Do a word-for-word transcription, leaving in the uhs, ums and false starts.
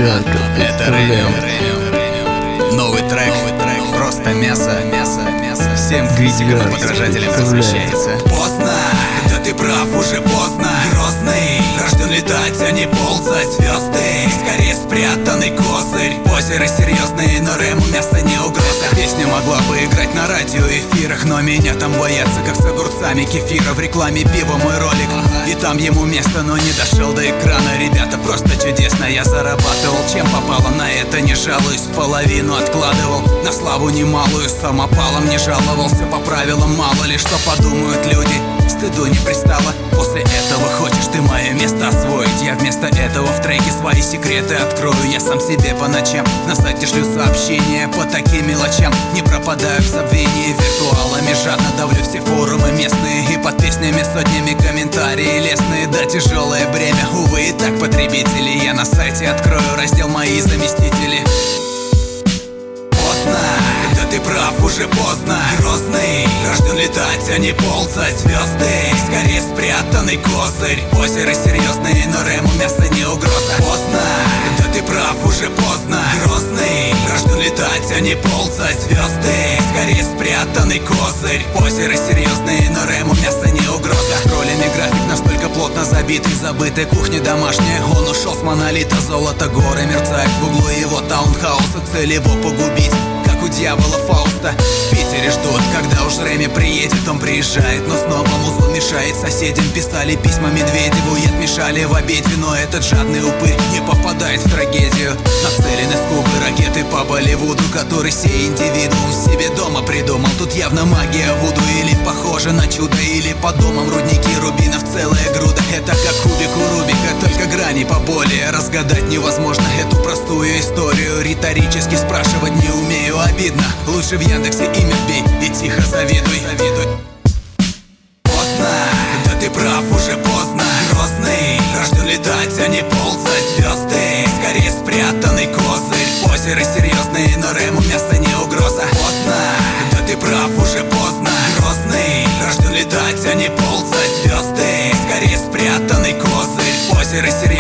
Девятка, Это Ремиум. Новый трек, просто мясо. Всем критикам и подражателям посвящается. Поздно, да ты прав, уже поздно. Грозный, рожден летать, а не ползать. Звезды, скорее спрятанный козырь. Озеро серьезные, но Рэму мясо не угроза. Песня могла бы играть на радиоэфирах, но меня там боятся, как с огурцами кефира. В рекламе пива мой ролик, и там ему место, но не дошел до экрана. Ребята, просто чудесно я зарабатывал. Чем попало, на это не жалуюсь. Половину откладывал на славу немалую. Самопалом не жаловался, по правилам мало ли что подумают люди. Стыду не пристало. После этого хочешь ты мое место освоить? Я вместо этого в треке свои секреты открою. Я сам себе по ночам на сайте шлю сообщения по таким мелочам. Не пропадаю в забвении, виртуалами жадно давлю все форумы местные. И под песнями сотнями комментарии лестные. Да, тяжелое бремя, увы, и так потребители. Я на сайте открою раздел «Мои заместители». Поздно, да ты прав, уже поздно. Грозный, рожден летать, а не ползать. Звезды, скорее спрятанный козырь. Озеро серьезные, но Рэму мясо не угроза. Поздно, да ты прав, уже поздно. Грозный, рожден летать, а не ползать. Звезды, скорее спрятанный козырь. Озеро серьезные, но Рэму мясо не угроза. Скроллями график настолько плотно забитый, забытой кухня домашняя. Он ушел с монолита, золото горы мерцает в углу его таунхауса. Цель его погубить, как у дьявола Фауста. В Питере ждут, когда уж Рэми приедет. Он приезжает, но снова музон мешает соседям. Писали письма Медведеву и отмешали в обеде. Но этот жадный упырь не попадает в трагедию. Нацелены скобы ракеты по Болливуду, который сей индивидуум себе дома придумал. Тут явно магия вуду, или похоже на чудо, или по домам рудники рубинов целая груда. Это как кубик у Рубика, только грани поболее. Разгадать невозможно эту простую историю. Риторически спрашивать не умею, обидно. Лучше в Яндексе имя вбей и тихо завидуй. Поздно, да ты прав, уже поздно. Грозный, рожден летать, а не ползать. Звезды, скорее спрятанный козырь. Озеро серьезные, но Рэму мясо не угроза. Поздно, да ты прав, уже поздно. Грозный, рожден летать, а не ползать. Звезды, скорее спрятанный козырь. Озеро серьезные.